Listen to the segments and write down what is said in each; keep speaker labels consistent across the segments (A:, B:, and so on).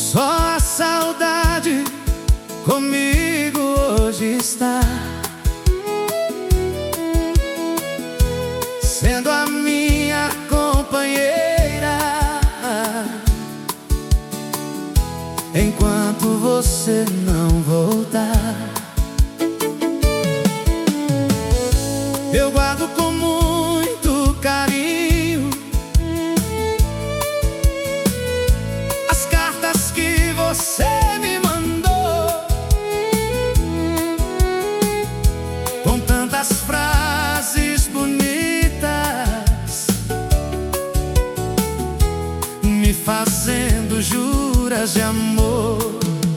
A: Só a saudade comigo hoje está, sendo a minha companheira, enquanto você não voltar. Eu guardo com muito carinho as cartas que você me mandou, com tantas frases bonitas, me fazendo juras de amor.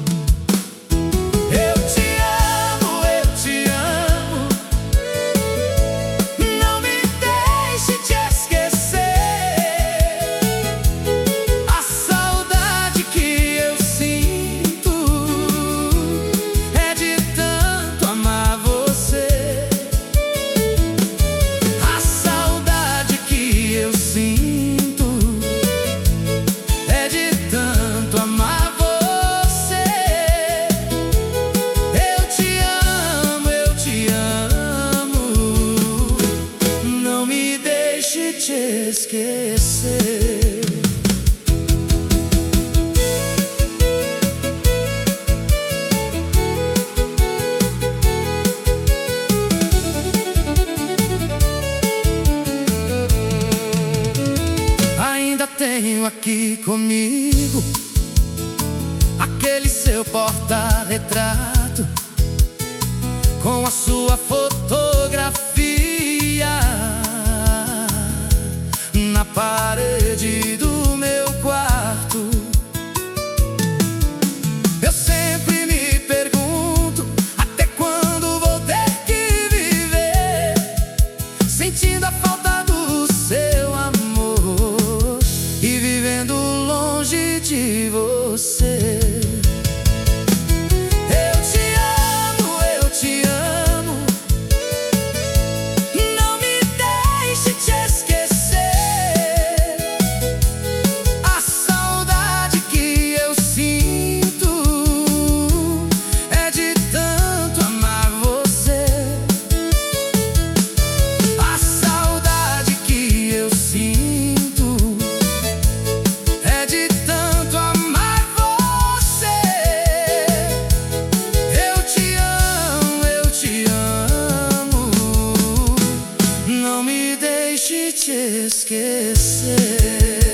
A: Te esquecer. Ainda tenho aqui comigo aquele seu porta-retrato com a sua fotografia na parede do meu quarto. Eu sempre me pergunto até quando vou ter que viver sentindo a falta do seu amor e vivendo longe de você. Não me deixe te esquecer.